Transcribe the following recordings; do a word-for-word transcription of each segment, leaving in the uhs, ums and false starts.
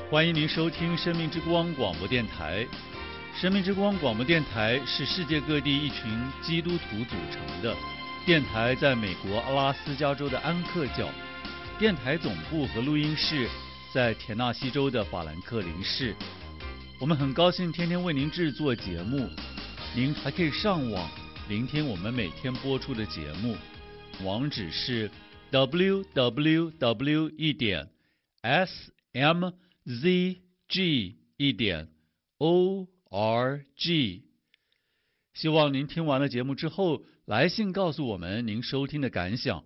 欢迎您收听生命之光广播电台。生命之光广播电台是世界各地一群基督徒组成的电台，在美国阿拉斯加州的安克角，电台总部和录音室在田纳西州的法兰克林市。我们很高兴天天为您制作节目，您还可以上网聆听我们每天播出的节目，网址是 double-u double-u double-u 一点 s m z g 一点 o r g。 希望您听完了节目之后来信告诉我们您收听的感想。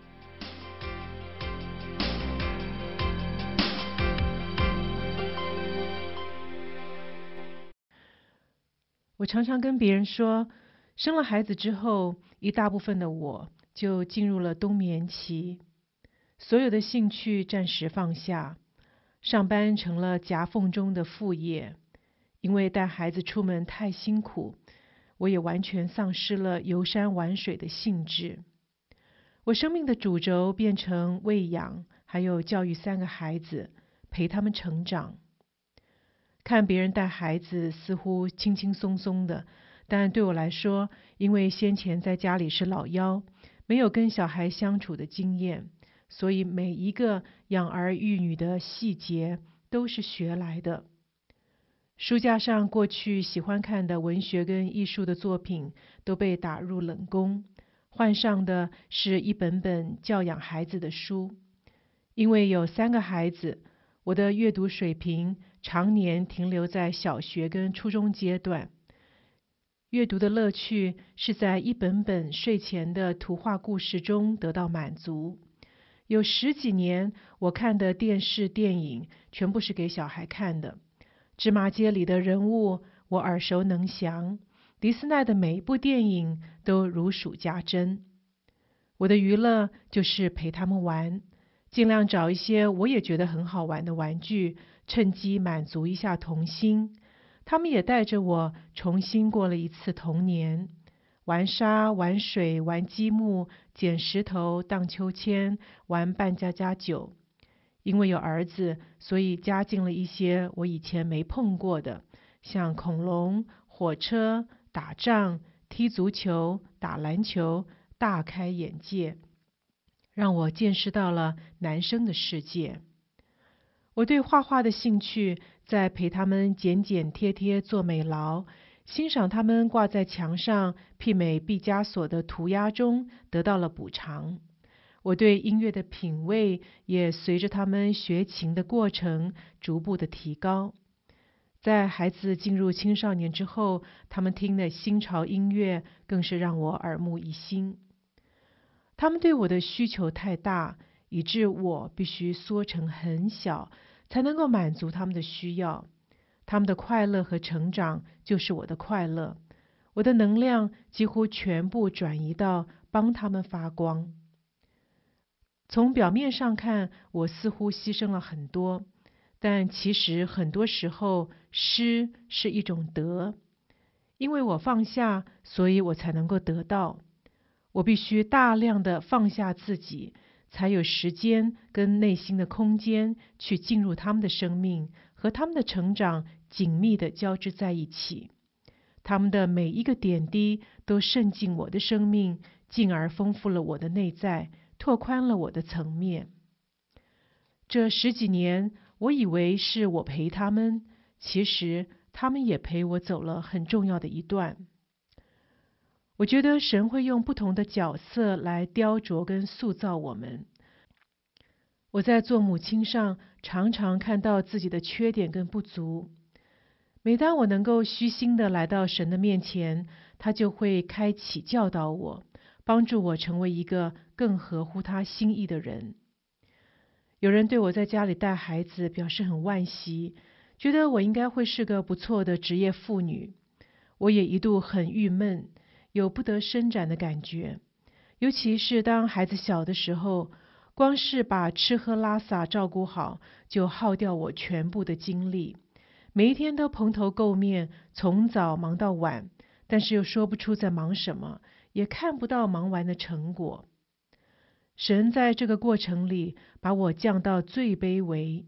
我常常跟别人说，生了孩子之后，一大部分的我就进入了冬眠期，所有的兴趣暂时放下，上班成了夹缝中的副业。因为带孩子出门太辛苦，我也完全丧失了游山玩水的兴致。我生命的主轴变成喂养，还有教育三个孩子，陪他们成长。看别人带孩子似乎轻轻松松的，但对我来说，因为先前在家里是老幺，没有跟小孩相处的经验，所以每一个养儿育女的细节都是学来的。书架上过去喜欢看的文学跟艺术的作品都被打入冷宫，换上的是一本本教养孩子的书。因为有三个孩子，我的阅读水平常年停留在小学跟初中阶段。阅读的乐趣是在一本本睡前的图画故事中得到满足。有十几年，我看的电视电影全部是给小孩看的。芝麻街里的人物我耳熟能详，迪斯奈的每一部电影都如数家珍。我的娱乐就是陪他们玩，尽量找一些我也觉得很好玩的玩具，趁机满足一下童心。他们也带着我重新过了一次童年，玩沙、玩水、玩积木、捡石头、荡秋千、玩扮家家酒。因为有儿子，所以加进了一些我以前没碰过的，像恐龙、火车、打仗、踢足球、打篮球，大开眼界，让我见识到了男生的世界。我对画画的兴趣，在陪他们剪剪贴贴做美劳，欣赏他们挂在墙上媲美毕加索的涂鸦中得到了补偿。我对音乐的品味也随着他们学琴的过程逐步的提高。在孩子进入青少年之后，他们听的新潮音乐更是让我耳目一新。他们对我的需求太大，以致我必须缩成很小，才能够满足他们的需要。他们的快乐和成长就是我的快乐，我的能量几乎全部转移到帮他们发光。从表面上看，我似乎牺牲了很多，但其实很多时候失是一种得。因为我放下，所以我才能够得到。我必须大量的放下自己，才有时间跟内心的空间去进入他们的生命，和他们的成长紧密的交织在一起。他们的每一个点滴都渗进我的生命，进而丰富了我的内在，拓宽了我的层面。这十几年，我以为是我陪他们，其实他们也陪我走了很重要的一段。我觉得神会用不同的角色来雕琢跟塑造我们。我在做母亲上常常看到自己的缺点跟不足。每当我能够虚心的来到神的面前，他就会开启教导我，帮助我成为一个更合乎他心意的人。有人对我在家里带孩子表示很惋惜，觉得我应该会是个不错的职业妇女。我也一度很郁闷，有不得伸展的感觉。尤其是当孩子小的时候，光是把吃喝拉撒照顾好，就耗掉我全部的精力。每一天都蓬头垢面，从早忙到晚，但是又说不出在忙什么，也看不到忙完的成果。神在这个过程里把我降到最卑微，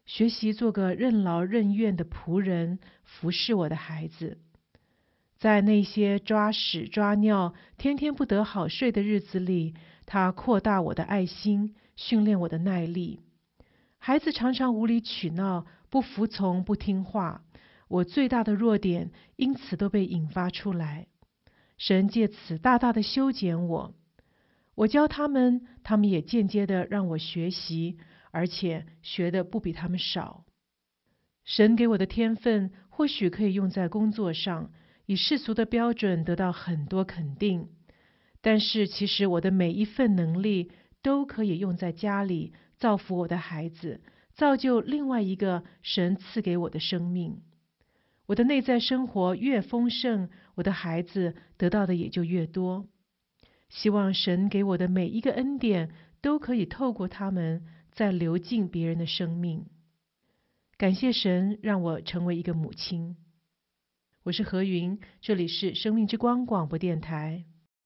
学习做个任劳任怨的仆人，服侍我的孩子。在那些抓屎抓尿、天天不得好睡的日子里，他扩大我的爱心，训练我的耐力。孩子常常无理取闹，不服从，不听话，我最大的弱点因此都被引发出来。神借此大大的修剪我。我教他们，他们也间接的让我学习，而且学的不比他们少。神给我的天分或许可以用在工作上，以世俗的标准得到很多肯定，但是其实我的每一份能力都可以用在家里，造福我的孩子，造就另外一个神赐给我的生命。我的内在生活越丰盛，我的孩子得到的也就越多。希望神给我的每一个恩典都可以透过他们再流进别人的生命。感谢神让我成为一个母亲。我是何云，这里是生命之光广播电台。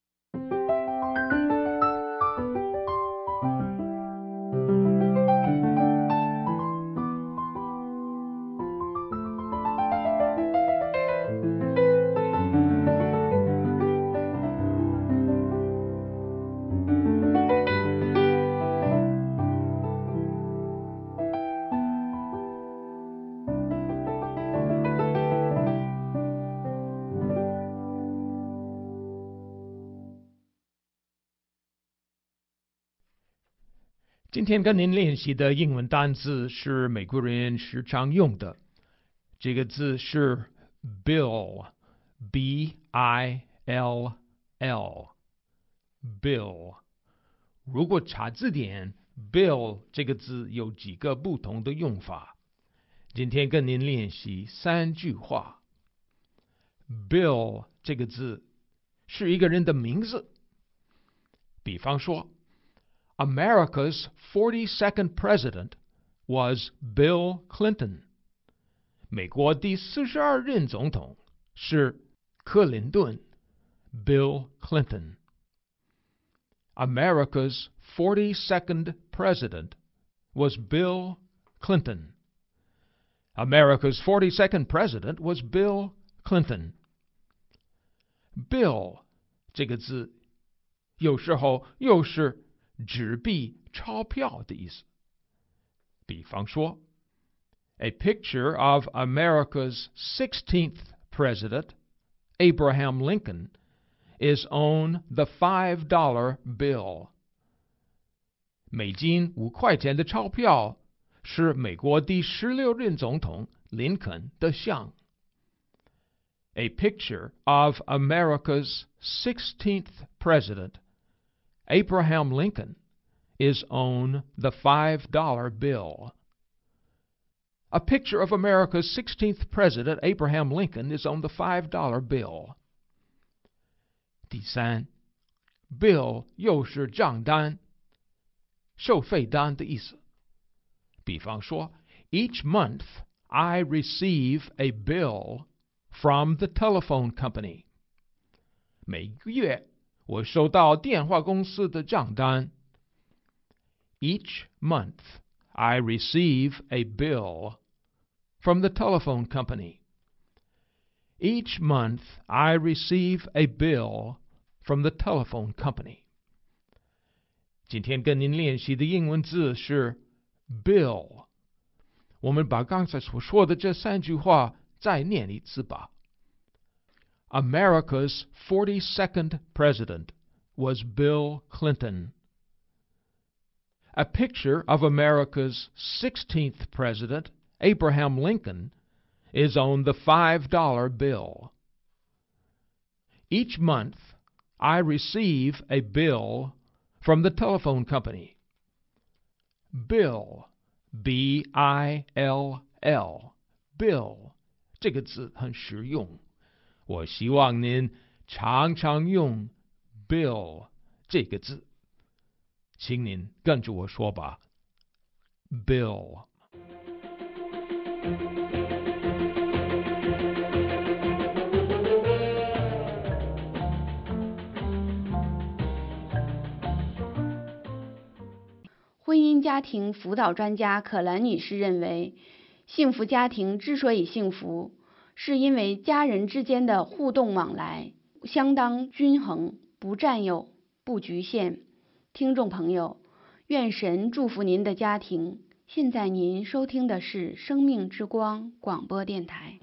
今天跟您练习的英文单字是美国人时常用的，这个字是 bill, B I L L, bill。如果查字典 bill 这个字有几个不同的用法，今天跟您练习三句话。bill 这个字是一个人的名字，比方说America's forty-second president was Bill Clinton. 美国第四十二任总统是克林顿 Bill Clinton. America's forty-second president was Bill Clinton. America's forty-second president was Bill Clinton. Bill 这个字有时候又是纸币钞票的意思。比方说 A picture of America's sixteenth president, Abraham Lincoln, is on the five dollar bill. 美金五块钱的钞票是美国第十六任总统林肯的像。A picture of America's sixteenth president, Abraham Lincoln, is on the five dollar bill. A picture of America's sixteenth president, Abraham Lincoln, is on the five dollar bill. 第三 bill 又是账单、收费单的意思。比方说 Each month I receive a bill from the telephone company. 每个月我收到电话公司的账单。Each month, I receive a bill from the telephone company. Each month, I receive a bill from the telephone company. 今天跟您练习的英文字是 bill。我们把刚才所说的这三句话再念一次吧。America's forty-second president was Bill Clinton. A picture of America's sixteenth president, Abraham Lincoln, is on the five dollar bill. Each month, I receive a bill from the telephone company. Bill, B I L L, bill, 这个字很实用。我希望您常常用 bill 这个字，请您跟着我说吧。bill。 慧婚姻家庭辅导专家可兰女士认为，幸福家庭之所以幸福，是因为家人之间的互动往来相当均衡，不占有，不局限。听众朋友，愿神祝福您的家庭。现在您收听的是生命之光广播电台。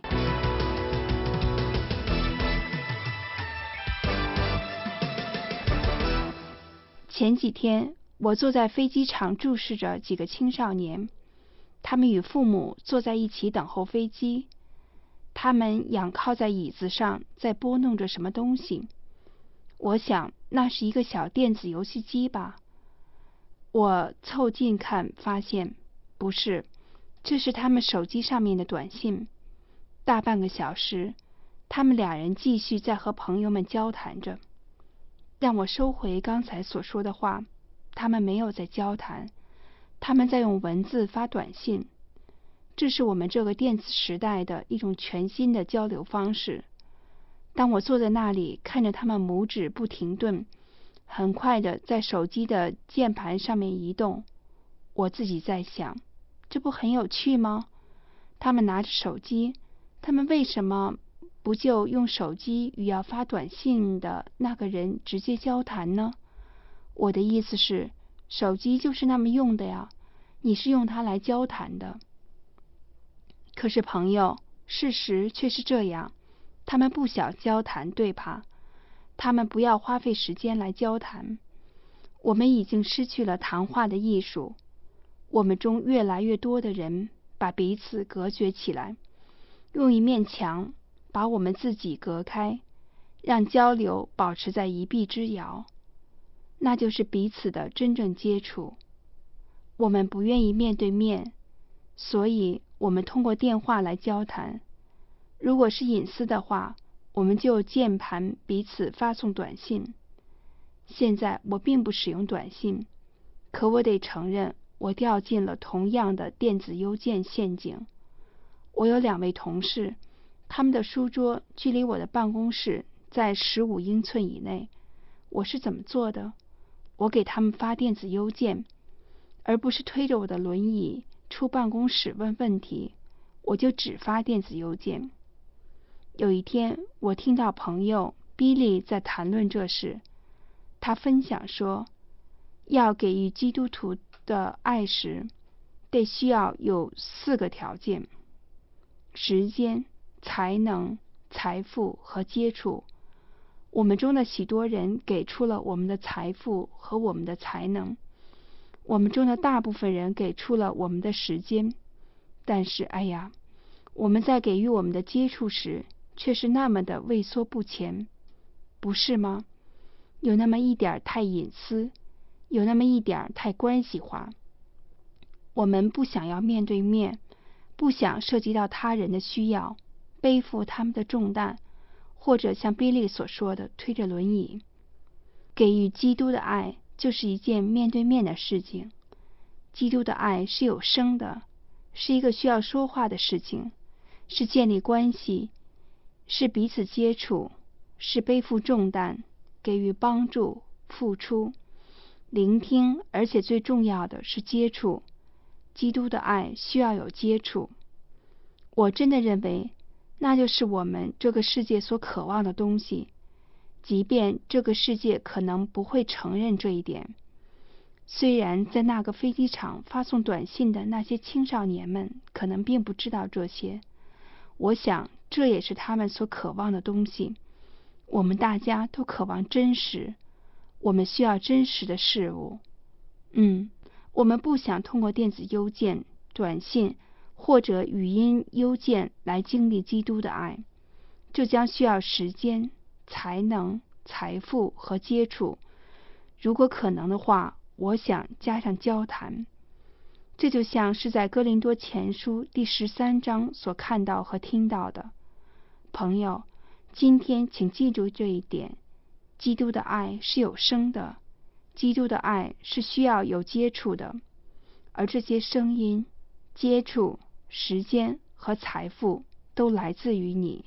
前几天，我坐在飞机场注视着几个青少年，他们与父母坐在一起等候飞机，他们仰靠在椅子上，在拨弄着什么东西。我想那是一个小电子游戏机吧。我凑近看，发现不是，这是他们手机上面的短信。大半个小时，他们俩人继续在和朋友们交谈着。让我收回刚才所说的话，他们没有在交谈，他们在用文字发短信。这是我们这个电子时代的一种全新的交流方式。当我坐在那里看着他们拇指不停顿，很快的在手机的键盘上面移动，我自己在想，这不很有趣吗？他们拿着手机，他们为什么不就用手机与要发短信的那个人直接交谈呢？我的意思是，手机就是那么用的呀，你是用它来交谈的。可是朋友，事实却是这样，他们不想交谈，对吧？他们不要花费时间来交谈。我们已经失去了谈话的艺术，我们中越来越多的人把彼此隔绝起来，用一面墙把我们自己隔开，让交流保持在一臂之遥，那就是彼此的真正接触。我们不愿意面对面，所以我们通过电话来交谈。如果是隐私的话，我们就键盘彼此发送短信。现在我并不使用短信，可我得承认，我掉进了同样的电子邮件陷阱。我有两位同事，他们的书桌距离我的办公室在十五英寸以内。我是怎么做的？我给他们发电子邮件，而不是推着我的轮椅出办公室问问题，我就只发电子邮件。有一天，我听到朋友 Billy 在谈论这事，他分享说，要给予基督徒的爱时，得需要有四个条件：时间、才能、财富和接触。我们中的许多人给出了我们的财富和我们的才能，我们中的大部分人给出了我们的时间，但是哎呀，我们在给予我们的接触时却是那么的畏缩不前，不是吗？有那么一点太隐私，有那么一点太关系化。我们不想要面对面，不想涉及到他人的需要，背负他们的重担，或者像比利所说的推着轮椅。给予基督的爱就是一件面对面的事情。基督的爱是有声的，是一个需要说话的事情，是建立关系，是彼此接触，是背负重担，给予帮助，付出，聆听，而且最重要的是接触。基督的爱需要有接触。我真的认为，那就是我们这个世界所渴望的东西，即便这个世界可能不会承认这一点。虽然在那个飞机场发送短信的那些青少年们可能并不知道这些，我想这也是他们所渴望的东西。我们大家都渴望真实，我们需要真实的事物。嗯，我们不想通过电子邮件、短信或者语音邮件来经历基督的爱，这将需要时间、才能、财富和接触。如果可能的话，我想加上交谈。这就像是在哥林多前书第十三章所看到和听到的。朋友，今天请记住这一点，基督的爱是有声的，基督的爱是需要有接触的，而这些声音、接触、时间和财富都来自于你。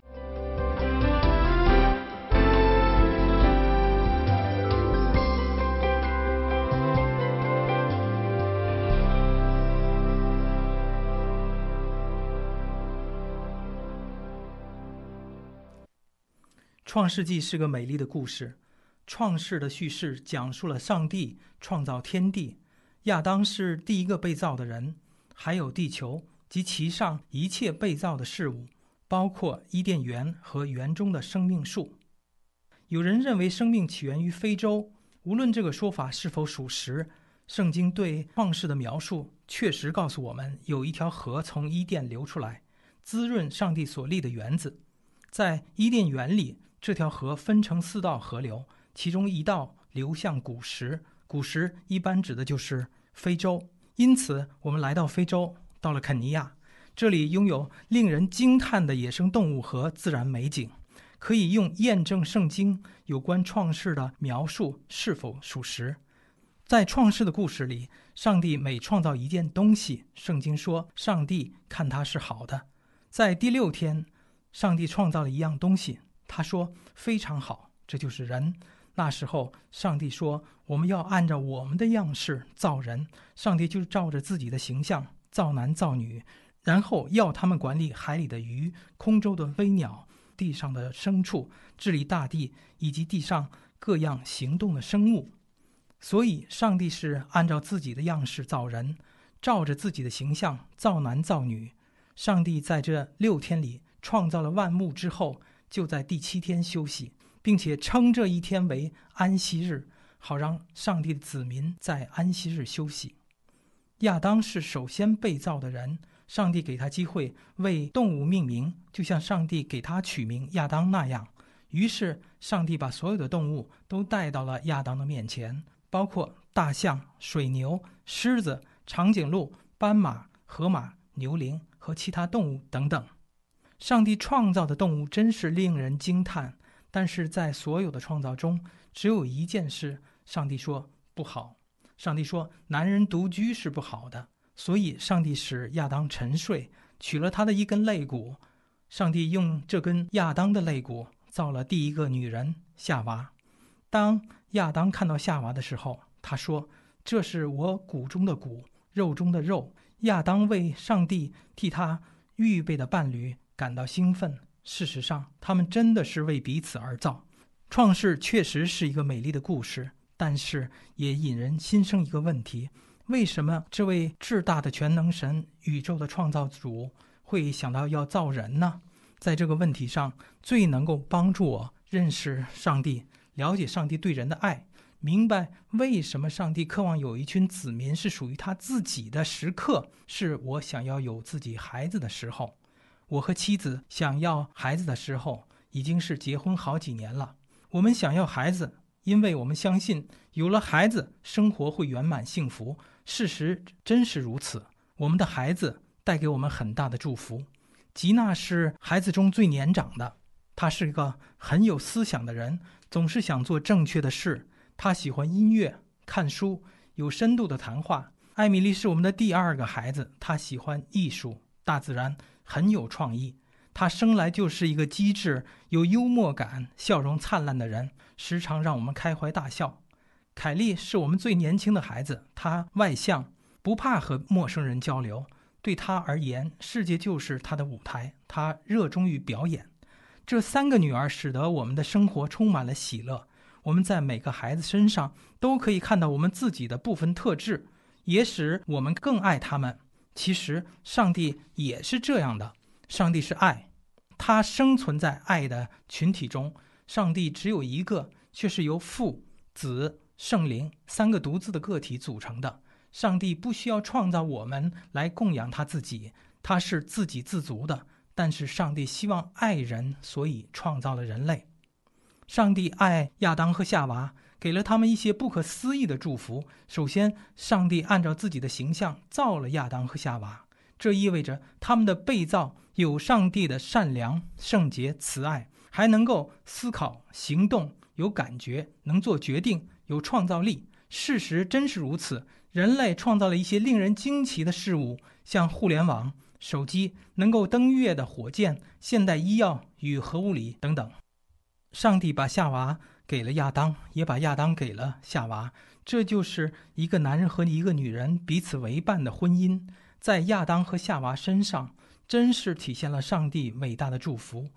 创世纪是个美丽的故事，创世的叙事讲述了上帝创造天地，亚当是第一个被造的人，还有地球及其上一切被造的事物，包括伊甸园和园中的生命树。有人认为生命起源于非洲，无论这个说法是否属实，圣经对创世的描述确实告诉我们，有一条河从伊甸流出来，滋润上帝所立的园子。在伊甸园里，这条河分成四道河流，其中一道流向古时，古时一般指的就是非洲。因此我们来到非洲，到了肯尼亚，这里拥有令人惊叹的野生动物和自然美景，可以用验证圣经有关创世的描述是否属实。在创世的故事里，上帝每创造一件东西，圣经说上帝看它是好的。在第六天，上帝创造了一样东西，他说非常好，这就是人。那时候上帝说，我们要按照我们的样式造人，上帝就照着自己的形象造男造女，然后要他们管理海里的鱼、空中的飞鸟、地上的牲畜，治理大地以及地上各样行动的生物。所以上帝是按照自己的样式造人，照着自己的形象造男造女。上帝在这六天里创造了万物之后，就在第七天休息，并且称这一天为安息日，好让上帝的子民在安息日休息。亚当是首先被造的人，上帝给他机会为动物命名，就像上帝给他取名亚当那样。于是上帝把所有的动物都带到了亚当的面前，包括大象、水牛、狮子、长颈鹿、斑马、河马、牛羚和其他动物等等。上帝创造的动物真是令人惊叹，但是在所有的创造中，只有一件事上帝说不好。上帝说男人独居是不好的，所以上帝使亚当沉睡，取了他的一根肋骨。上帝用这根亚当的肋骨造了第一个女人夏娃。当亚当看到夏娃的时候，他说，这是我骨中的骨，肉中的肉。亚当为上帝替他预备的伴侣感到兴奋。事实上，他们真的是为彼此而造。创世确实是一个美丽的故事，但是也引人心生一个问题：为什么这位至大的全能神、宇宙的创造主会想到要造人呢？在这个问题上，最能够帮助我认识上帝，了解上帝对人的爱，明白为什么上帝渴望有一群子民是属于他自己的时刻，是我想要有自己孩子的时候。我和妻子想要孩子的时候，已经是结婚好几年了。我们想要孩子，因为我们相信有了孩子，生活会圆满幸福。事实真是如此，我们的孩子带给我们很大的祝福。吉娜是孩子中最年长的，她是一个很有思想的人，总是想做正确的事。她喜欢音乐、看书，有深度的谈话。艾米丽是我们的第二个孩子，她喜欢艺术、大自然，很有创意。她生来就是一个机智、有幽默感、笑容灿烂的人，时常让我们开怀大笑。凯莉是我们最年轻的孩子，她外向，不怕和陌生人交流。对她而言，世界就是她的舞台，她热衷于表演。这三个女儿使得我们的生活充满了喜乐。我们在每个孩子身上都可以看到我们自己的部分特质，也使我们更爱他们。其实上帝也是这样的，上帝是爱，他生存在爱的群体中。上帝只有一个，却是由父、子、圣灵三个独自的个体组成的。上帝不需要创造我们来供养他自己，他是自给自足的，但是上帝希望爱人，所以创造了人类。上帝爱亚当和夏娃，给了他们一些不可思议的祝福。首先，上帝按照自己的形象造了亚当和夏娃，这意味着他们的被造有上帝的善良、圣洁、慈爱，还能够思考、行动，有感觉，能做决定，有创造力。事实真是如此，人类创造了一些令人惊奇的事物，像互联网、手机、能够登月的火箭、现代医药与核物理等等。上帝把夏娃给了亚当，也把亚当给了夏娃，这就是一个男人和一个女人彼此为伴的婚姻。在亚当和夏娃身上，真是体现了上帝伟大的祝福。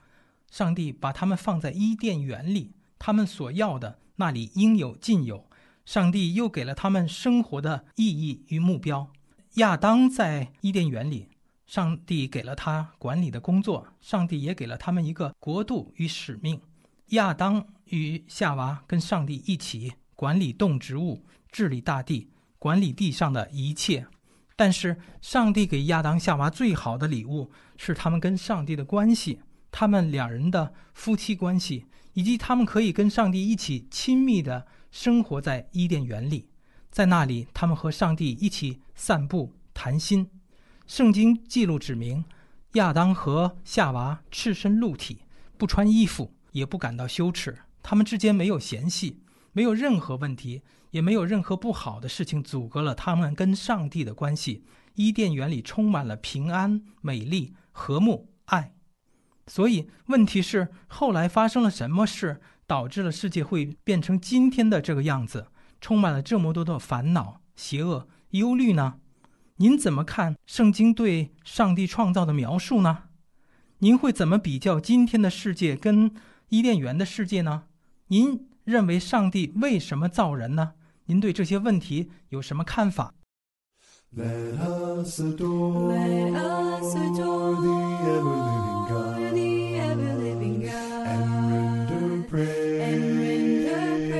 上帝把他们放在伊甸园里，他们所要的那里应有尽有。上帝又给了他们生活的意义与目标。亚当在伊甸园里，上帝给了他管理的工作，上帝也给了他们一个国度与使命。亚当与夏娃跟上帝一起管理动植物，治理大地，管理地上的一切。但是上帝给亚当夏娃最好的礼物是他们跟上帝的关系，他们两人的夫妻关系，以及他们可以跟上帝一起亲密的生活在伊甸园里。在那里他们和上帝一起散步谈心。圣经记录指明，亚当和夏娃赤身露体，不穿衣服，也不感到羞耻，他们之间没有嫌隙，没有任何问题，也没有任何不好的事情阻隔了他们跟上帝的关系。伊甸园里充满了平安、美丽、和睦、爱。所以问题是，后来发生了什么事，导致了世界会变成今天的这个样子，充满了这么多的烦恼、邪恶、忧虑呢？您怎么看圣经对上帝创造的描述呢？您会怎么比较今天的世界跟伊甸园的世界呢？您认为上帝为什么造人呢？您对这些问题有什么看法？ Let us adore, Let us adore the ever-living God, the ever-living God, and render praise, and render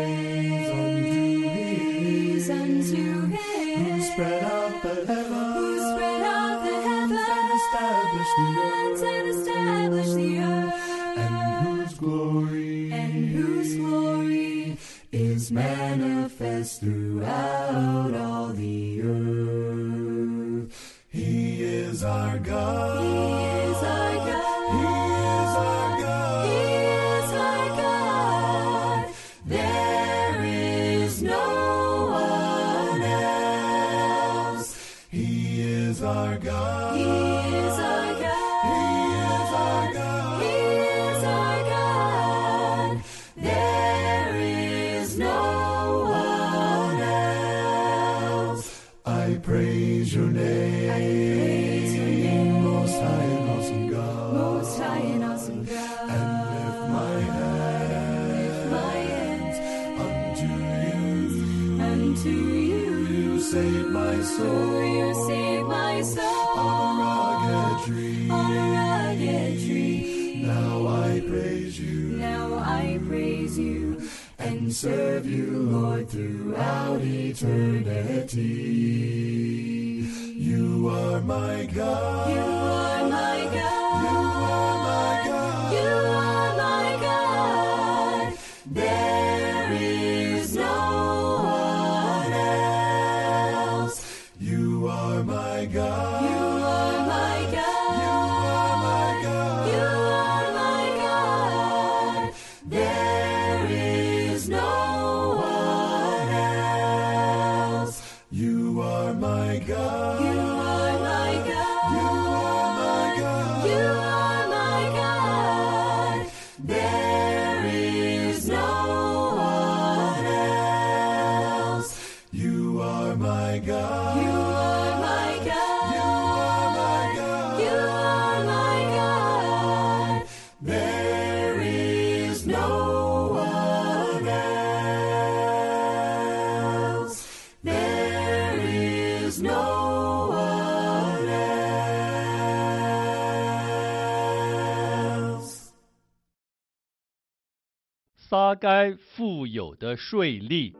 praise unto Him, unto Him, who spread out the heavens, who spread out the heavens, and established the earth, and established the earth, and whose glory, and whose glory is manifest throughout all the earth. He is our God. He is our God. He is our God. He is our God. There is no one else. He is our God. He is our God. He is our God. He is our God. There is no one else. I praise your name. Save my soul, you save my soul on a rugged tree, on a rugged tree. Now I praise you, now I praise you, and serve you, Lord, throughout eternity. You are my God, you are my God, you are my God, you are my God. There is no my God, you are my God, you are my God, you are my God. There is no one else. You are my God, you are my God, you are my God, you are my God. There is no one else. You are my God, you are my God, you are my God, you are my God. There is no one else. There is no one else. 撒该富有的税吏。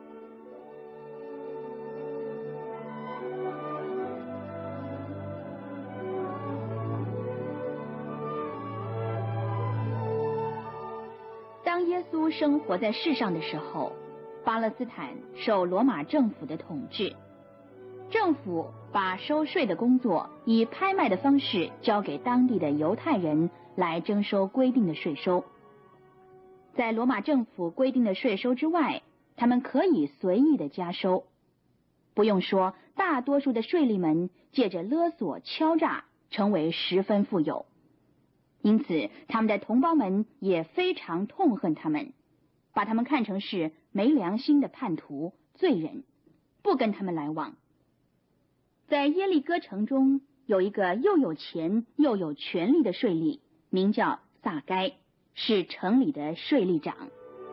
当耶稣生活在世上的时候，巴勒斯坦受罗马政府的统治，政府把收税的工作以拍卖的方式交给当地的犹太人来征收规定的税收。在罗马政府规定的税收之外，他们可以随意的加收。不用说，大多数的税吏们借着勒索敲诈成为十分富有。因此他们的同胞们也非常痛恨他们，把他们看成是没良心的叛徒、罪人，不跟他们来往。在耶利哥城中有一个又有钱又有权力的税吏，名叫撒该。 是城里的税吏长。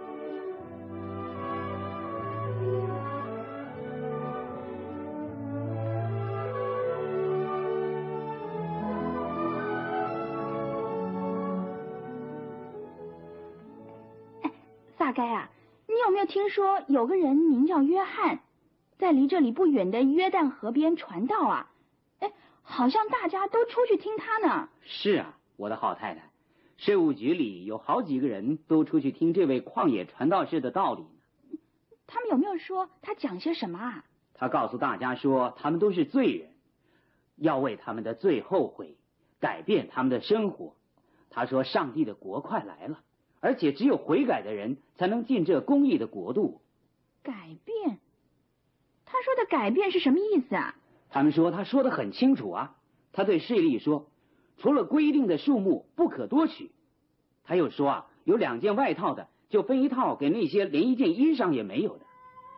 哎，撒该啊，你有没有听说有个人名叫约翰，在离这里不远的约旦河边传道啊？哎，好像大家都出去听他呢。 是啊，我的好太太，税务局里有好几个人都出去听这位旷野传道士的道理呢。 他们有没有说他讲些什么啊？ 他告诉大家说，他们都是罪人，要为他们的罪后悔，改变他们的生活。他说，上帝的国快来了，而且只有悔改的人才能进这公义的国度。 改变？他说的改变是什么意思啊？ 他们说他说得很清楚啊。他对税吏说，除了规定的数目不可多取。他又说啊，有两件外套的就分一套给那些连一件衣裳也没有的。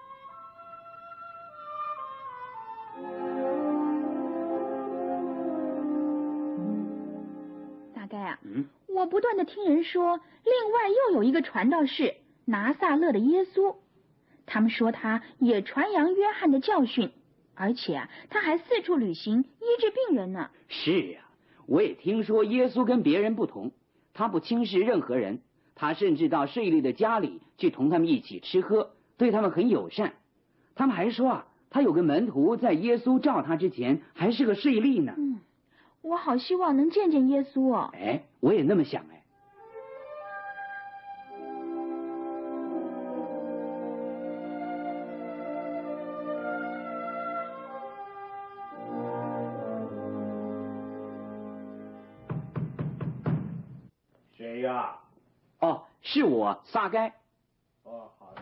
大概啊， 嗯， 我不断的听人说，另外又有一个传道士拿撒勒的耶稣，他们说他也传扬约翰的教训，而且啊，他还四处旅行医治病人呢。 是呀、啊，我也听说耶稣跟别人不同，他不轻视任何人，他甚至到税吏的家里去同他们一起吃喝，对他们很友善。他们还说啊，他有个门徒在耶稣召他之前还是个税吏呢。 嗯，我好希望能见见耶稣哦。 哎，我也那么想哎。 谁呀？ 哦，是我撒该。 哦，好的。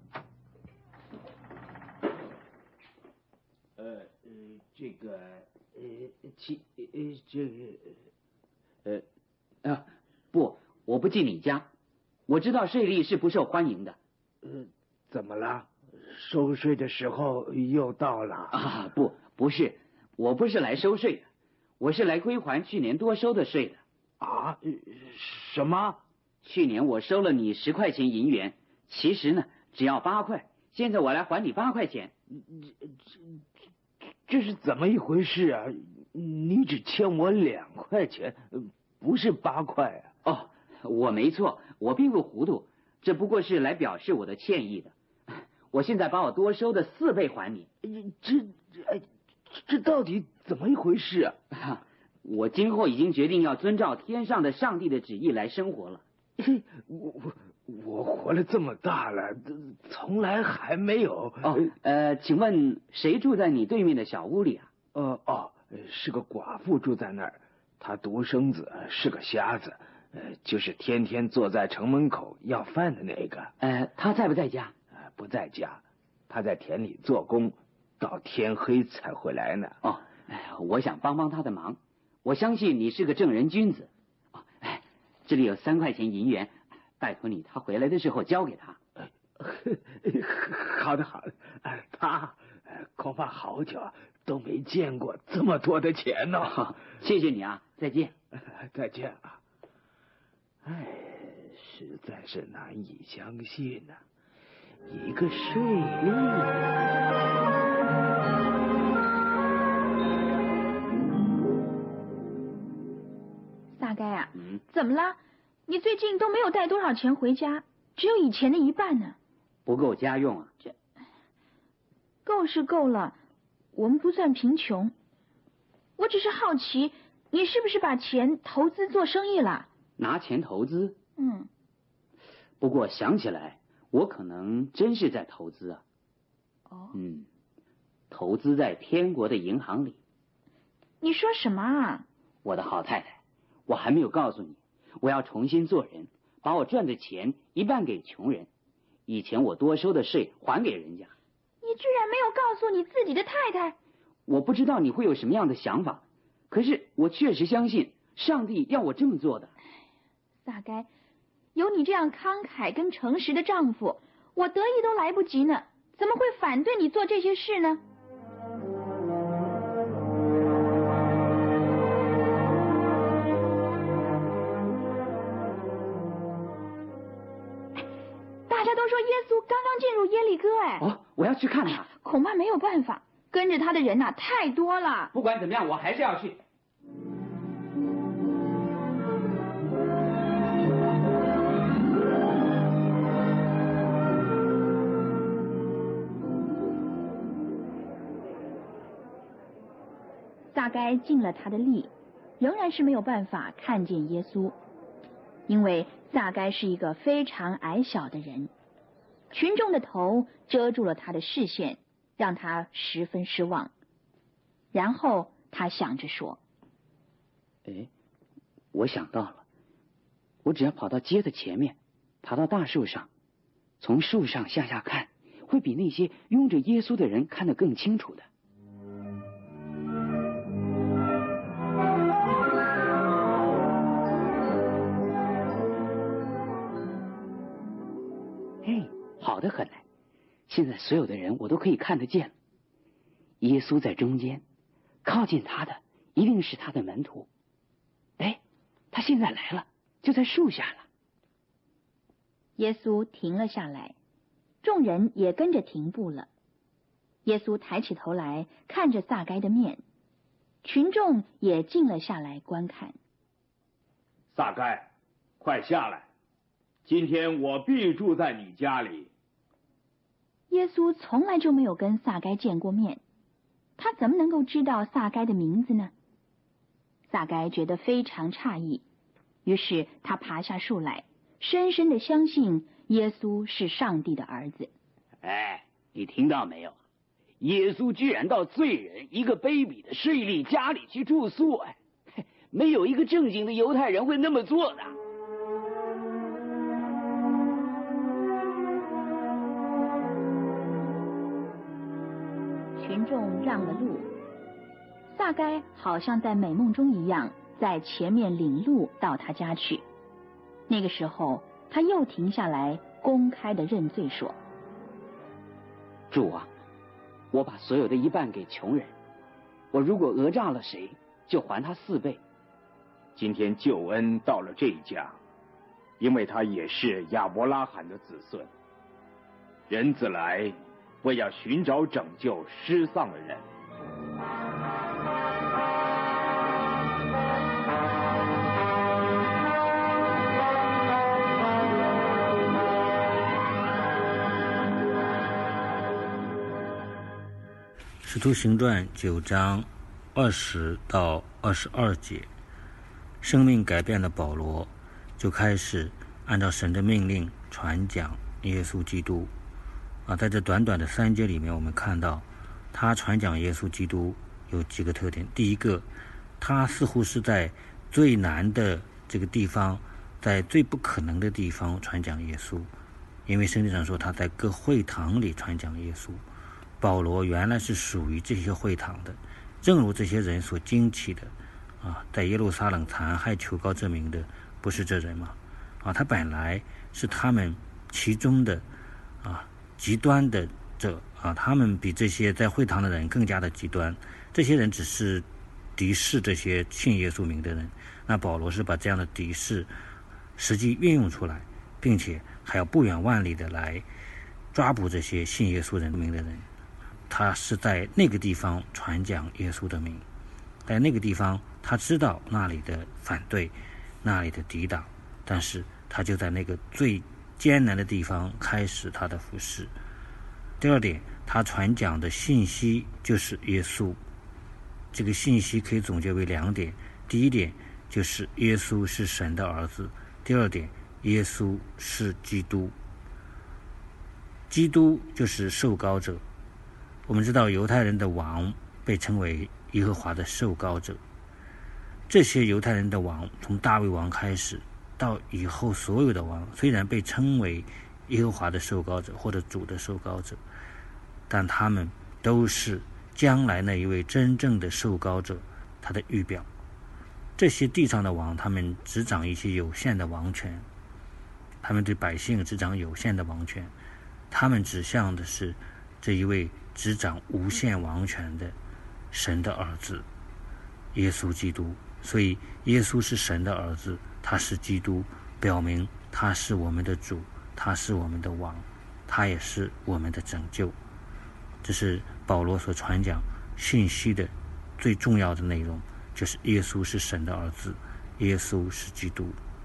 呃呃，这个呃，其呃这个呃啊，不，我不进你家。我知道税吏是不受欢迎的。 呃，怎么了？收税的时候又到了啊？不，不是，我不是来收税的，我是来归还去年多收的税的。 啊？什么？ 去年我收了你十块钱银元，其实呢只要八块，现在我来还你八块钱。 这这这是怎么一回事啊？你只欠我两块钱，不是八块啊？哦，我没错，我并不糊涂，这不过是来表示我的歉意的。我现在把我多收的四倍还你。 这这这到底怎么一回事啊？ 我今后已经决定要遵照天上的上帝的旨意来生活了。 我我我活了这么大了，从来还没有。 哦，呃，请问谁住在你对面的小屋里啊？ 呃哦，是个寡妇住在那儿，她独生子是个瞎子，呃，就是天天坐在城门口要饭的那个。 呃，他在不在家？ 呃，不在家，他在田里做工，到天黑才回来呢。 哦，哎，我想帮帮他的忙。我相信你是个正人君子。哦，哎，这里有三块钱银元，拜托你，他回来的时候交给他。 好的，好的。他恐怕好久都没见过这么多的钱呢、哦。 谢谢你啊，再见。 再见啊。哎，实在是难以相信呐、啊，一个税吏。 大概啊， 嗯， 怎么了？你最近都没有带多少钱回家，只有以前的一半呢。 不够家用啊？ 这够是够了，我们不算贫穷。我只是好奇，你是不是把钱投资做生意了？ 拿钱投资？ 嗯。 不过想起来，我可能真是在投资啊。 哦。 嗯，投资在天国的银行里。 你说什么啊？ 我的好太太，我还没有告诉你，我要重新做人，把我赚的钱一半给穷人，以前我多收的税还给人家。 你居然没有告诉你自己的太太？ 我不知道你会有什么样的想法，可是我确实相信上帝要我这么做的。 大概有你这样慷慨跟诚实的丈夫，我得意都来不及呢，怎么会反对你做这些事呢？ 说耶稣刚刚进入耶利哥，哎。 哦，我要去看他。 恐怕没有办法，跟着他的人呐、啊、太多了。 不管怎么样，我还是要去。 撒该尽了他的力，仍然是没有办法看见耶稣，因为撒该是一个非常矮小的人，群众的头遮住了他的视线，让他十分失望。然后他想着说： 哎，我想到了，我只要跑到街的前面，爬到大树上，从树上向下看，会比那些拥着耶稣的人看得更清楚的。嘿，好得很呢！现在所有的人我都可以看得见。耶稣在中间，靠近他的一定是他的门徒。哎，他现在来了，就在树下了。 耶稣停了下来，众人也跟着停步了。耶稣抬起头来，看着撒该的面，群众也静了下来观看。 撒该，快下来！今天我必住在你家里。 耶稣从来就没有跟撒该见过面，他怎么能够知道撒该的名字呢？撒该觉得非常诧异，于是他爬下树来，深深的相信耶稣是上帝的儿子。 哎，你听到没有？耶稣居然到罪人一个卑鄙的税吏家里去住宿，哎，没有一个正经的犹太人会那么做的。 群众让了路，撒该好像在美梦中一样，在前面领路到他家去。那个时候，他又停下来，公开的认罪说： 主啊，我把所有的一半给穷人，我如果讹诈了谁，就还他四倍。 今天救恩到了这一家，因为他也是亚伯拉罕的子孙。人子来，为要寻找拯救失丧的人。 使徒行传九章二十到二十二节，生命改变的保罗就开始按照神的命令传讲耶稣基督。啊，在这短短的三节里面，我们看到他传讲耶稣基督有几个特点。第一个，他似乎是在最难的这个地方，在最不可能的地方传讲耶稣，因为圣经上说他在各会堂里传讲耶稣。保罗原来是属于这些会堂的，正如这些人所惊奇的啊，在耶路撒冷残害求告证明的不是这人吗？啊，他本来是他们其中的啊极端的这啊，他们比这些在会堂的人更加的极端。这些人只是敌视这些信耶稣名的人，那保罗是把这样的敌视实际运用出来，并且还要不远万里的来抓捕这些信耶稣人名的人。他是在那个地方传讲耶稣的名，在那个地方他知道那里的反对，那里的抵挡，但是他就在那个最艰难的地方开始他的服事。第二点，他传讲的信息就是耶稣。这个信息可以总结为两点：第一点就是耶稣是神的儿子；第二点，耶稣是基督。基督就是受膏者。我们知道犹太人的王被称为耶和华的受膏者。这些犹太人的王，从大卫王开始到以后所有的王，虽然被称为耶和华的受膏者或者主的受膏者，但他们都是将来那一位真正的受膏者他的预表。这些地上的王，他们只掌一些有限的王权，他们对百姓只掌有限的王权，他们指向的是这一位执掌无限王权的神的儿子耶稣基督。所以耶稣是神的儿子，他是基督，表明他是我们的主，他是我们的王， 他也是我们的拯救。这是保罗所传讲信息的最重要的内容，就是耶稣是神的儿子，耶稣是基督。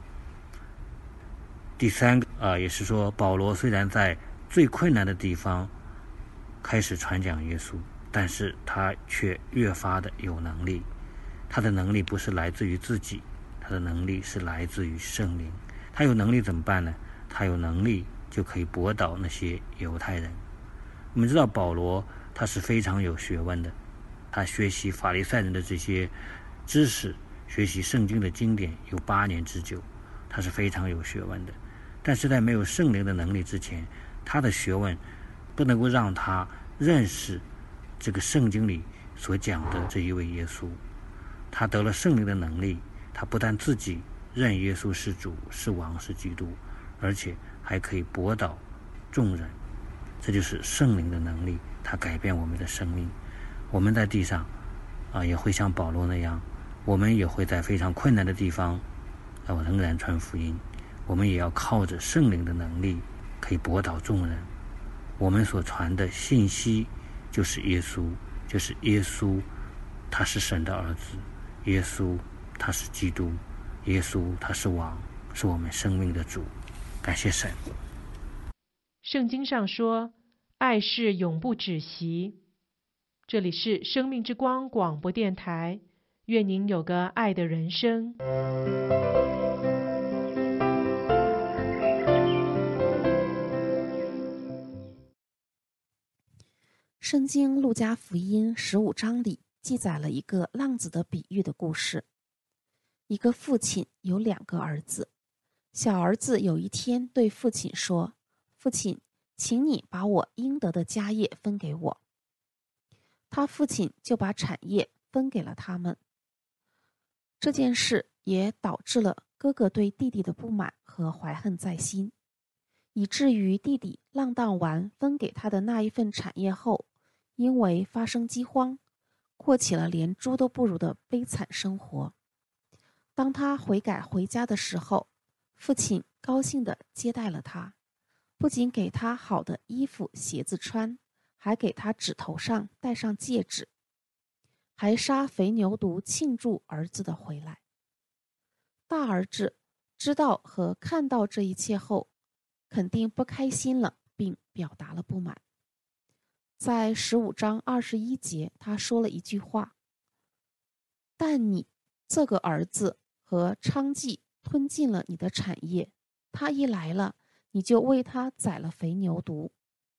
第三个啊、呃，也是说保罗虽然在最困难的地方开始传讲耶稣，但是他却越发的有能力。他的能力不是来自于自己，他的能力是来自于圣灵。他有能力怎么办呢？他有能力就可以驳倒那些犹太人。我们知道保罗他是非常有学问的，他学习法利赛人的这些知识，学习圣经的经典有八年之久，他是非常有学问的。但是在没有圣灵的能力之前，他的学问不能够让他认识这个圣经里所讲的这一位耶稣。他得了圣灵的能力，他不但自己认耶稣是主是王是基督，而且还可以驳倒众人。这就是圣灵的能力，它改变我们的生命。我们在地上啊，也会像保罗那样，我们也会在非常困难的地方啊，仍然传福音。我们也要靠着圣灵的能力，可以驳倒众人。我们所传的信息就是耶稣，就是耶稣，他是神的儿子，耶稣他是基督，耶稣他是王，是我们生命的主。感谢神。 圣经上说，爱是永不止息。这里是生命之光广播电台，愿您有个爱的人生。 圣经路加福音十五章里记载了一个浪子的比喻的故事。一个父亲有两个儿子，小儿子有一天对父亲说：“父亲，请你把我应得的家业分给我。”他父亲就把产业分给了他们。这件事也导致了哥哥对弟弟的不满和怀恨在心，以至于弟弟浪荡完分给他的那一份产业后，因为发生饥荒，过起了连猪都不如的悲惨生活。当他悔改回家的时候，父亲高兴地接待了他，不仅给他好的衣服鞋子穿，还给他指头上戴上戒指，还杀肥牛犊庆祝儿子的回来。大儿子知道和看到这一切后，肯定不开心了，并表达了不满。在十五章二十一节，他说了一句话：“但你这个儿子和娼妓吞尽了你的产业，他一来了，你就为他宰了肥牛犊。”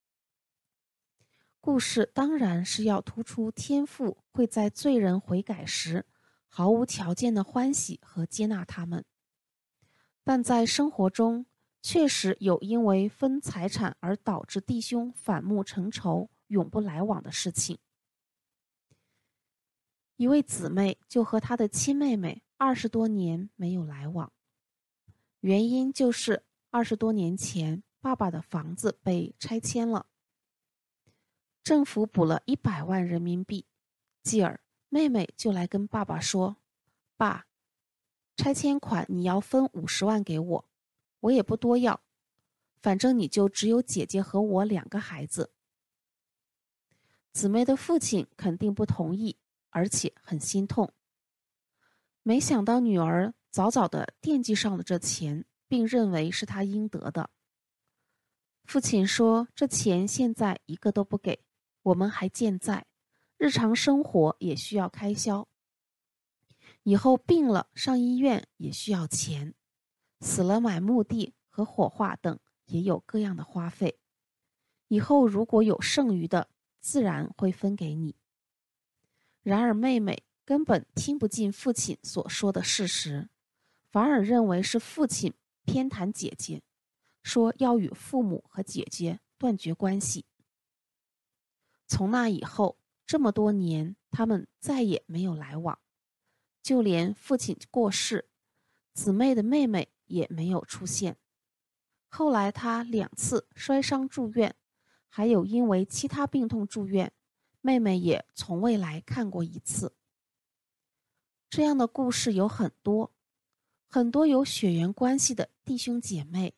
故事当然是要突出天父会在罪人悔改时毫无条件的欢喜和接纳他们，但在生活中确实有因为分财产而导致弟兄反目成仇、永不来往的事情。一位姊妹就和她的亲妹妹二十多年没有来往，原因就是二十多年前爸爸的房子被拆迁了，政府补了一百万人民币，继而妹妹就来跟爸爸说：“爸，拆迁款你要分五十万给我，我也不多要，反正你就只有姐姐和我两个孩子。”姊妹的父亲肯定不同意，而且很心痛。没想到女儿早早地惦记上了这钱，并认为是她应得的。父亲说：“这钱现在一个都不给，我们还健在，日常生活也需要开销。以后病了上医院也需要钱，死了买墓地和火化等也有各样的花费。以后如果有剩余的，自然会分给你。”然而妹妹根本听不进父亲所说的事实，反而认为是父亲偏袒姐姐，说要与父母和姐姐断绝关系。从那以后，这么多年他们再也没有来往，就连父亲过世，姊妹的妹妹也没有出现。后来她两次摔伤住院，还有因为其他病痛住院，妹妹也从未来看过一次。这样的故事有很多，很多有血缘关系的弟兄姐妹，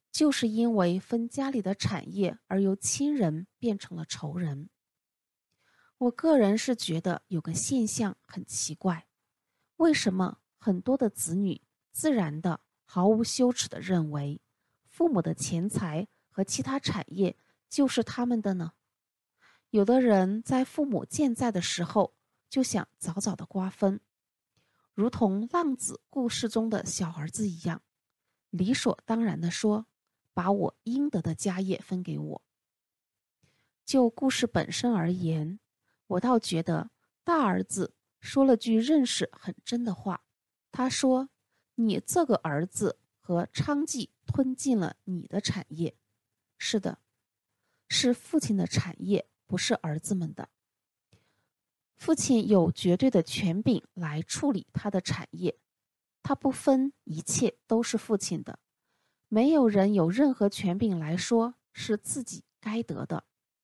就是因为分家里的产业而由亲人变成了仇人。我个人是觉得有个现象很奇怪，为什么很多的子女自然的、毫无羞耻的认为父母的钱财和其他产业就是他们的呢？有的人在父母健在的时候就想早早的瓜分，如同浪子故事中的小儿子一样，理所当然地说，把我应得的家业分给我。就故事本身而言，我倒觉得大儿子说了句认识很真的话，他说，你这个儿子和娼妓吞进了你的产业。是的，是父亲的产业，不是儿子们的。父亲有绝对的权柄来处理他的产业，他不分，一切都是父亲的，没有人有任何权柄来说是自己该得的。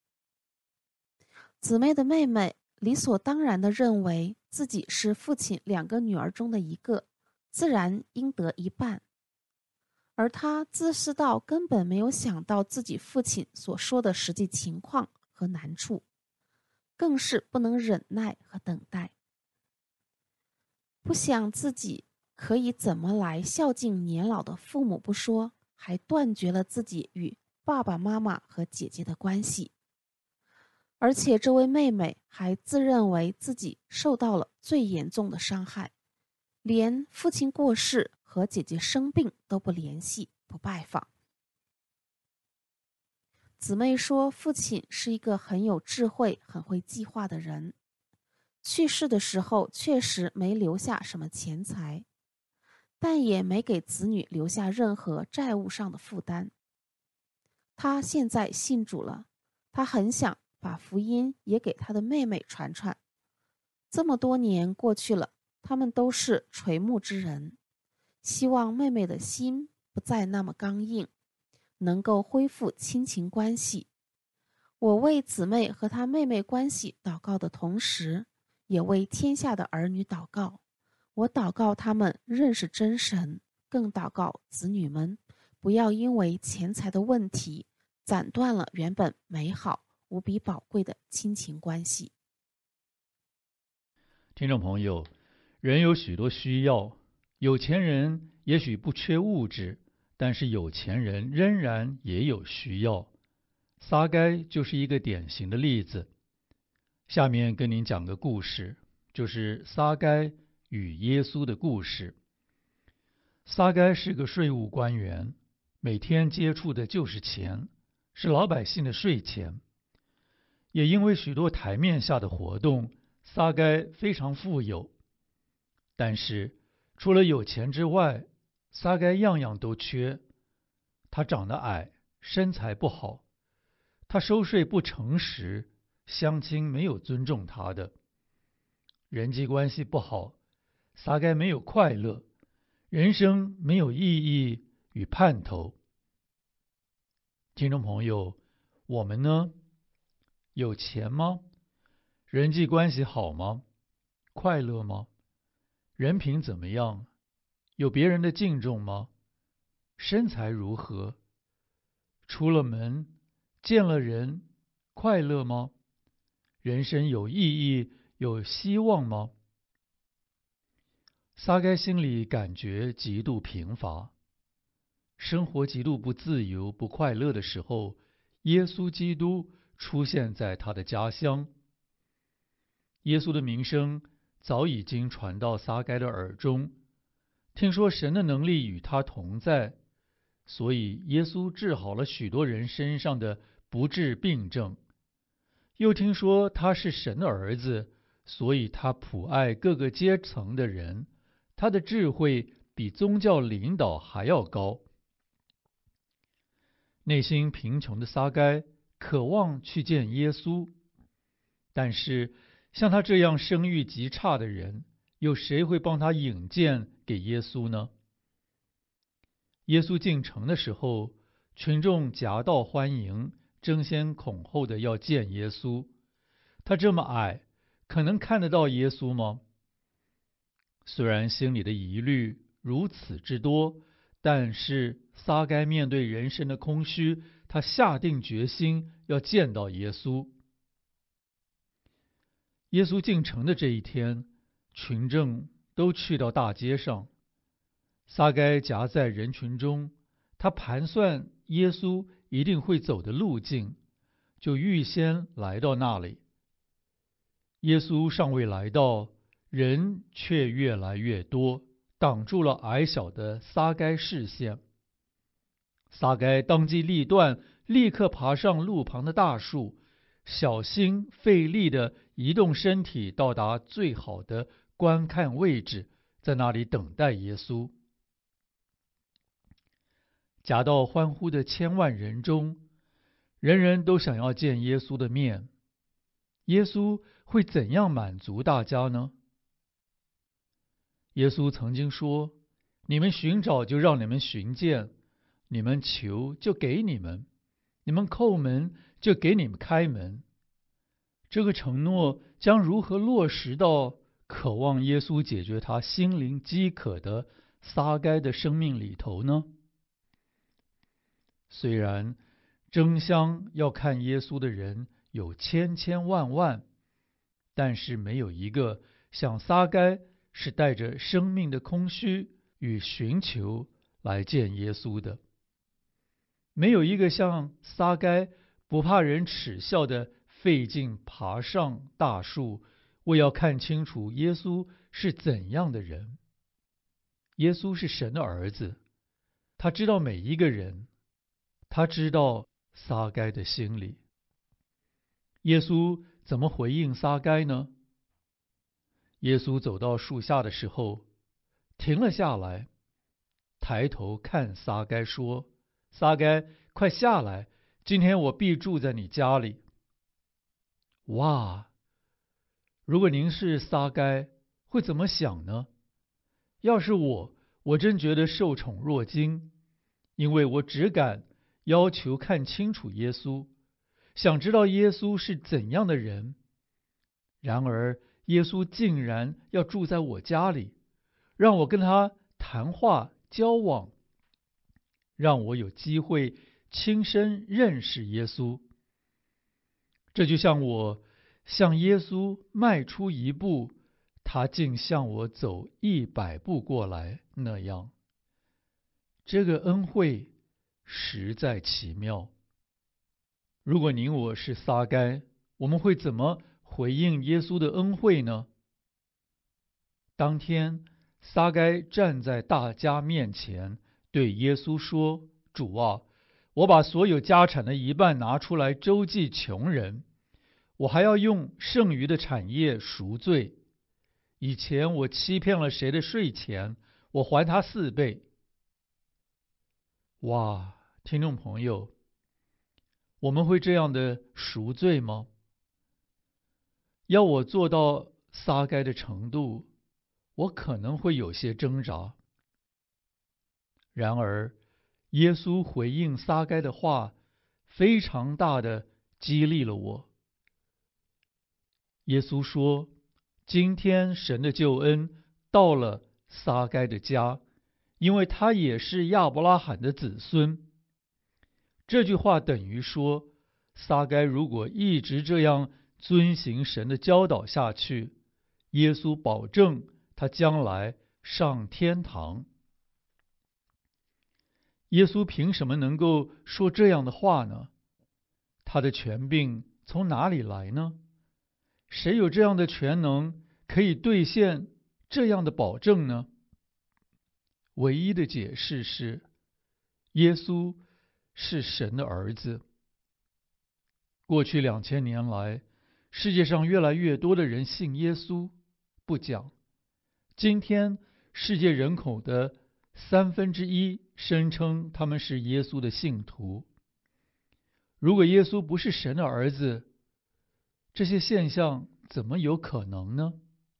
姊妹的妹妹理所当然地认为自己是父亲两个女儿中的一个，自然应得一半。而她自私到根本没有想到自己父亲所说的实际情况和难处，更是不能忍耐和等待，不想自己可以怎么来孝敬年老的父母不说，还断绝了自己与爸爸妈妈和姐姐的关系。而且这位妹妹还自认为自己受到了最严重的伤害，连父亲过世和姐姐生病都不联系、不拜访。姊妹说，父亲是一个很有智慧、很会计划的人，去世的时候确实没留下什么钱财，但也没给子女留下任何债务上的负担。他现在信主了，他很想把福音也给他的妹妹传传。这么多年过去了，他们都是垂暮之人，希望妹妹的心不再那么刚硬，能够恢复亲情关系。我为姊妹和她妹妹关系祷告的同时，也为天下的儿女祷告。我祷告他们认识真神，更祷告子女们不要因为钱财的问题斩断了原本美好无比宝贵的亲情关系。 听众朋友，人有许多需要，有钱人也许不缺物质，但是有钱人仍然也有需要。撒该就是一个典型的例子。下面跟您讲个故事，就是撒该与耶稣的故事。撒该是个税务官员，每天接触的就是钱，是老百姓的税钱。也因为许多台面下的活动，撒该非常富有。但是除了有钱之外，撒该样样都缺。他长得矮，身材不好，他收税不诚实，乡亲没有尊重他的，人际关系不好，撒该没有快乐，人生没有意义与盼头。听众朋友，我们呢？有钱吗？人际关系好吗？快乐吗？人品怎么样？有别人的敬重吗？身材如何？出了门，见了人，快乐吗？人生有意义、有希望吗？撒该心里感觉极度贫乏，生活极度不自由、不快乐的时候，耶稣基督出现在他的家乡。耶稣的名声早已经传到撒该的耳中，听说神的能力与他同在，所以耶稣治好了许多人身上的不治病症。又听说他是神的儿子，所以他普爱各个阶层的人，他的智慧比宗教领导还要高。内心贫穷的撒该渴望去见耶稣，但是像他这样声誉极差的人，有谁会帮他引荐给耶稣呢？耶稣进城的时候，群众夹道欢迎，争先恐后的要见耶稣。他这么矮，可能看得到耶稣吗？虽然心里的疑虑如此之多， 但是撒该面对人生的空虚，他下定决心要见到耶稣。耶稣进城的这一天，群众都去到大街上，撒该夹在人群中，他盘算耶稣一定会走的路径，就预先来到那里。耶稣尚未来到，人却越来越多，挡住了矮小的撒该视线。撒该当机立断，立刻爬上路旁的大树，小心费力地移动身体，到达最好的观看位置，在那里等待耶稣。夹道欢呼的千万人中，人人都想要见耶稣的面。耶稣会怎样满足大家呢？耶稣曾经说：“你们寻找，就让你们寻见；你们求，就给你们；你们叩门，就给你们开门。”这个承诺将如何落实到渴望耶稣解决他心灵饥渴的撒该的生命里头呢？虽然争相要看耶稣的人有千千万万，但是没有一个像撒该是带着生命的空虚与寻求来见耶稣的。没有一个像撒该不怕人耻笑的费劲爬上大树，为要看清楚耶稣是怎样的人。耶稣是神的儿子，他知道每一个人，他知道撒该的心里。耶稣怎么回应撒该呢？耶稣走到树下的时候，停了下来，抬头看撒该说：“撒该，快下来，今天我必住在你家里。”哇！如果您是撒该，会怎么想呢？要是我，我真觉得受宠若惊，因为我只敢要求看清楚耶稣，想知道耶稣是怎样的人。然而耶稣竟然要住在我家里，让我跟他谈话交往，让我有机会亲身认识耶稣。这就像我向耶稣迈出一步，他竟向我走一百步过来那样。这个恩惠实在奇妙。如果您我是撒该，我们会怎么回应耶稣的恩惠呢？当天，撒该站在大家面前，对耶稣说：“主啊，我把所有家产的一半拿出来周济穷人，我还要用剩余的产业赎罪。以前我欺骗了谁的税钱，我还他四倍。”哇，听众朋友，我们会这样的赎罪吗？要我做到撒该的程度，我可能会有些挣扎。然而，耶稣回应撒该的话，非常大的激励了我。耶稣说：“今天神的救恩到了撒该的家，因为他也是亚伯拉罕的子孙。”这句话等于说，撒该如果一直这样遵行神的教导下去，耶稣保证他将来上天堂。耶稣凭什么能够说这样的话呢？他的权柄从哪里来呢？谁有这样的权能可以兑现这样的保证呢？唯一的解释是，耶稣是神的儿子。过去两千年来，世界上越来越多的人信耶稣，不讲。今天世界人口的三分之一声称他们是耶稣的信徒。如果耶稣不是神的儿子，这些现象怎么有可能呢？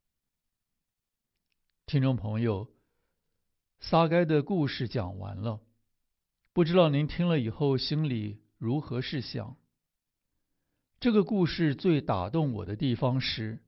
听众朋友，撒该的故事讲完了，不知道您听了以后心里如何是想？这个故事最打动我的地方是，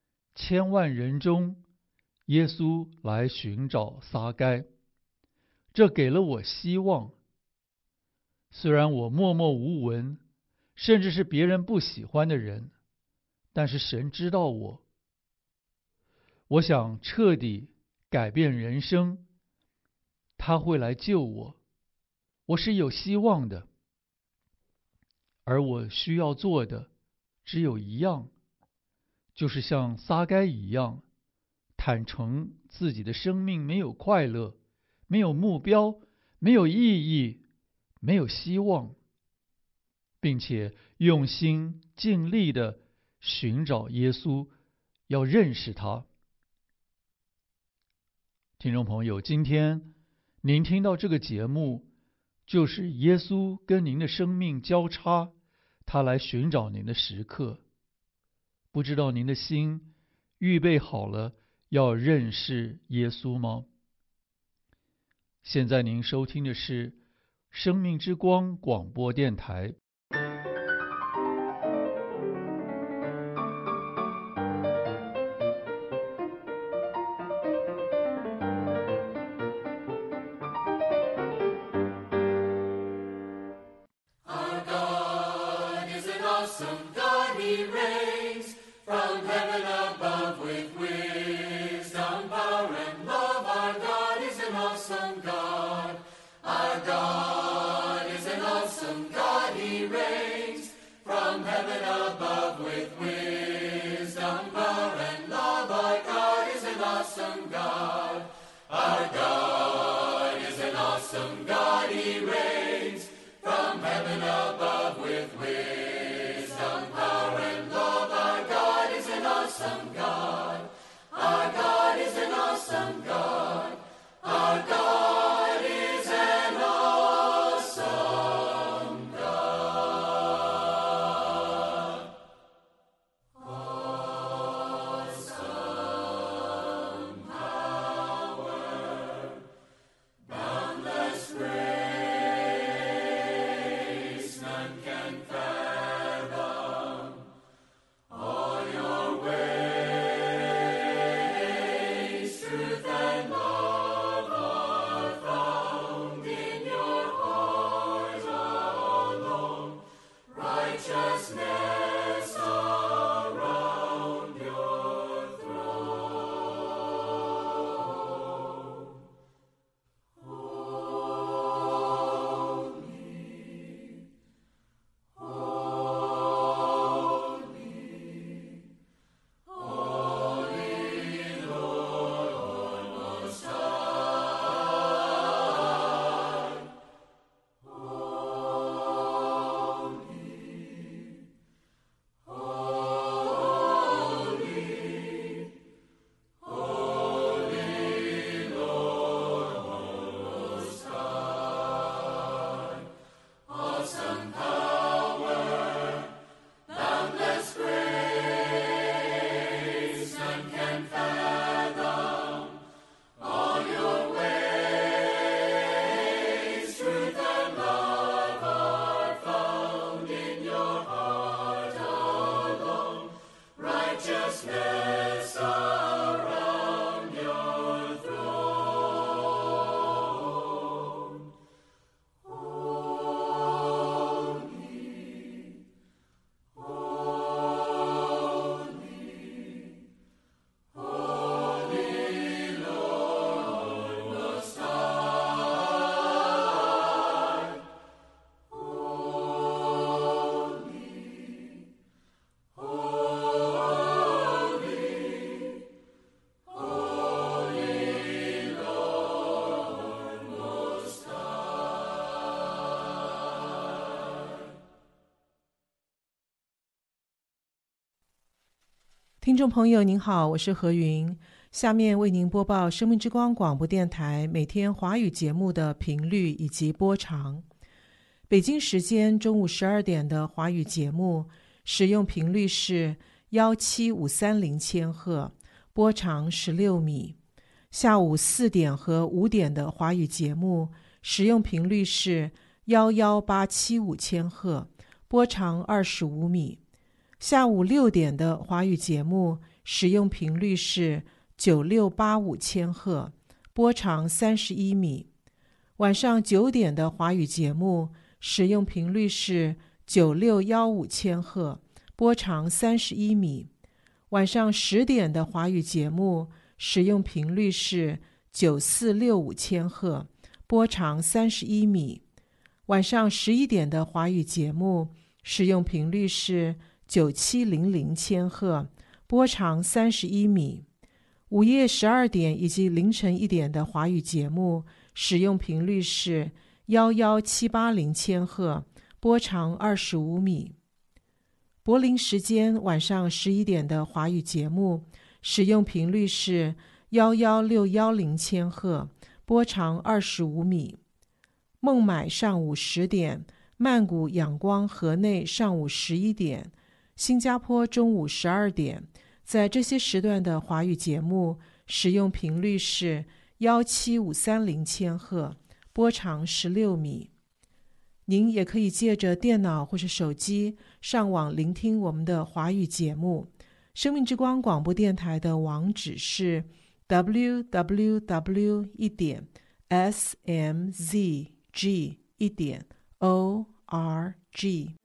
千万人中，耶稣来寻找撒该。 这给了我希望。虽然我默默无闻，甚至是别人不喜欢的人，但是神知道我。我想彻底改变人生，他会来救我，我是有希望的。而我需要做的只有一样，就是像撒该一样，坦诚自己的生命没有快乐，没有目标，没有意义，没有希望，并且用心尽力的寻找耶稣，要认识他。听众朋友，今天您听到这个节目，就是耶稣跟您的生命交叉，他来寻找您的时刻。不知道您的心预备好了要认识耶稣吗？现在您收听的是生命之光广播电台。 听众朋友您好，我是何云，下面为您播报生命之光广播电台每天华语节目的频率以及播长。北京时间中午十二点的华语节目使用频率是一七五三零千赫，波长十六米。下午四点和五点的华语节目使用频率是一一八七五千赫，波长二十五米。下午六点的华语节目使用频率是九六八五千赫，波长三十一米。 晚上九点的华语节目使用频率是九六一五千赫，波长三十一米。晚上十点的华语节目使用频率是九四六五千赫，波长三十一米。晚上十一点的华语节目使用频率是九七零零千赫，波长三十一米。午夜十二点以及凌晨一点的华语节目使用频率是一一七八零千赫，波长二十五米。柏林时间晚上十一点的华语节目使用频率是一一六一零千赫，波长二十五米。孟买上午十点，曼谷仰光河内上午十一点，新加坡中午十二点，在这些时段的华语节目使用频率是一七五三零千赫，波长十六米。您也可以借着电脑或是手机上网聆听我们的华语节目。生命之光广播电台的网址是 double-u double-u double-u 一点 s m z g 一点 o r g。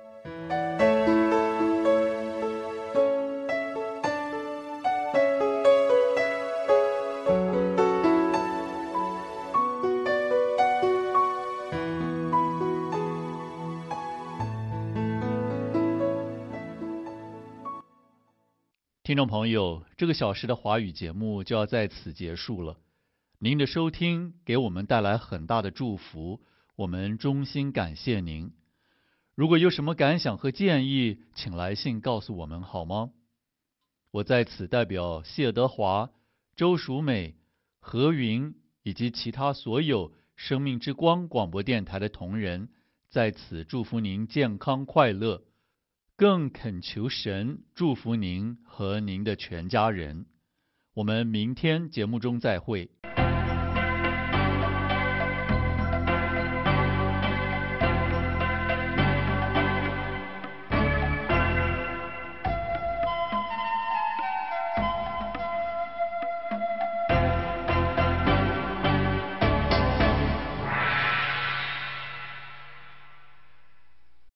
听众朋友，这个小时的华语节目就要在此结束了。您的收听给我们带来很大的祝福，我们衷心感谢您。如果有什么感想和建议，请来信告诉我们好吗？我在此代表谢德华、周淑美、何云以及其他所有生命之光广播电台的同仁，在此祝福您健康快乐，更恳求神祝福您和您的全家人。我们明天节目中再会。